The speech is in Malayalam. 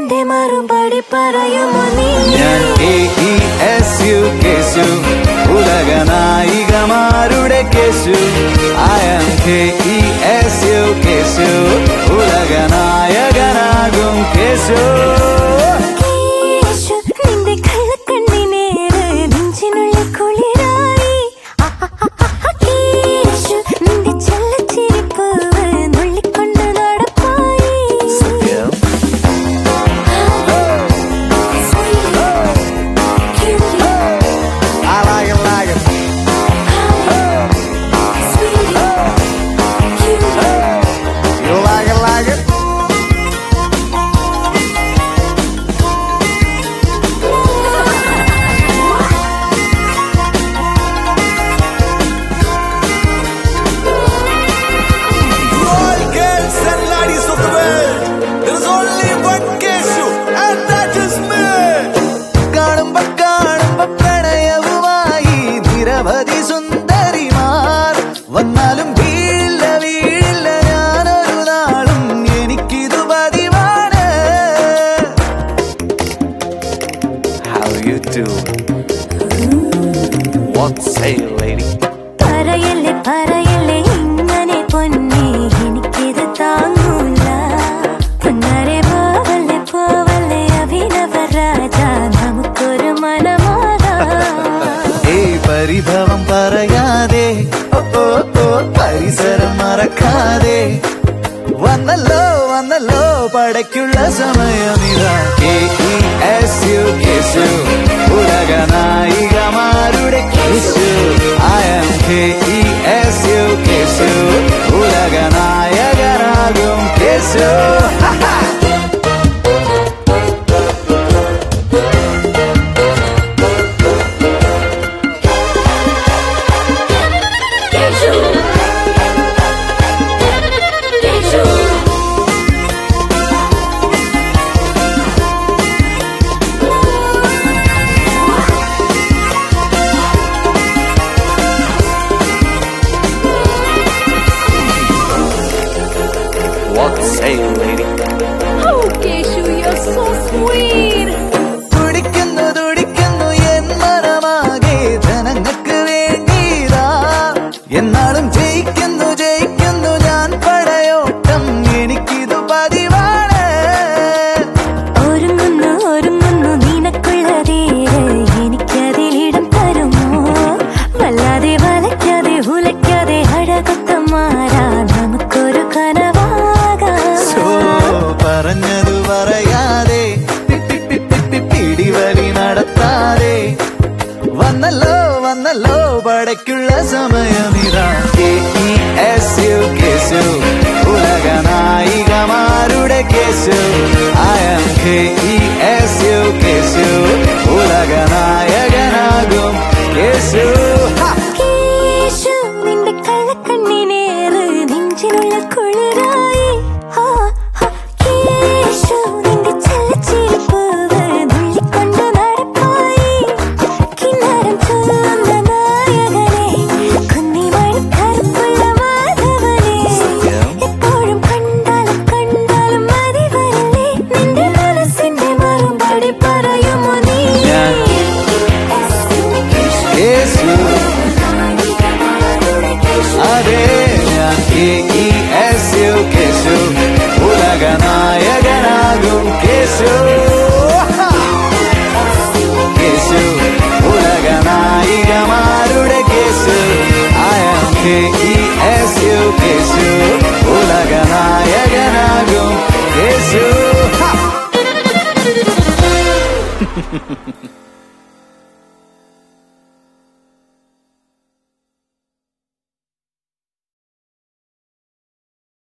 എന്റെ മറുപടി പറയുമോ നീ? ഞാൻ KESU കേശു, ഉലക നായികമാരുടെ Keshu. I am KESU Keshu, ഉലക നായകനാകും കേശു. നിന്റെ കള്ളക്കണ്ണിനേറെ നെഞ്ചിനുള്ളിൽ കുളിരായി. നിന്റെ ചെല്ലച്ചിരിപ്പൂവ് നുള്ളിക്കൊണ്ട് നടപ്പായി. സുന്ദരിമാർ വന്നാലും വീഴില്ല വീഴില്ല ഞാനൊരു നാളും, എനിക്കിതു പതിവാണ്. How you doing? What say lady? പറയല്ലേ പറയല്ലേ ഇങ്ങനെ പൊന്നേ, എനിക്കിത് താങ്ങൂല. പൊന്നാരെ പോവല്ലേ പോവല്ലേ അഭിനവ രാജ, നമുക്കൊരു മനമാകാം. പരിഭവം പറയാതെ, പരിസരം മറക്കാതെ, വന്നല്ലോ വന്നല്ലോ പടയ്ക്കുള്ള സമയമിതാ. KESU കേശു, ഉലക നായികമാരുടെ Keshu. I am KESU Keshu, ഉലക നായകനാകും Keshu. What say lady? Oh, Keshu, you're so sweet. തുടിക്കുന്നു തുടിക്കുന്നു എൻ മനമാകെ ജനങ്ങൾക്ക് വേണ്ടിതാ. എന്നാളും ജയിക്കുന്നു ജയിക്കുന്നു ഞാൻ പടയോട്ടം, എനിക്കിതു പതിവാണ്. ഒരുങ്ങുന്നു ഒരുങ്ങുന്നു നിനക്കുള്ളതേറെ, എനിക്കതിലിടം തരുമോ? വല്ലാതെ വലയ്ക്കാതെ ഉലയ്ക്കാതെ അഴകൊത്തമാരാ, നമുക്കൊരു കനവാകാം. പറഞ്ഞതു പറയാതെ, പിടിവലി നടത്താതെ, വന്നല്ലോ വന്നല്ലോ പടയ്ക്കുള്ള സമയമിതാ. KESU കേശു, ഉലക നായികമാരുടെ Keshu. I am KESU Keshu, ഉലക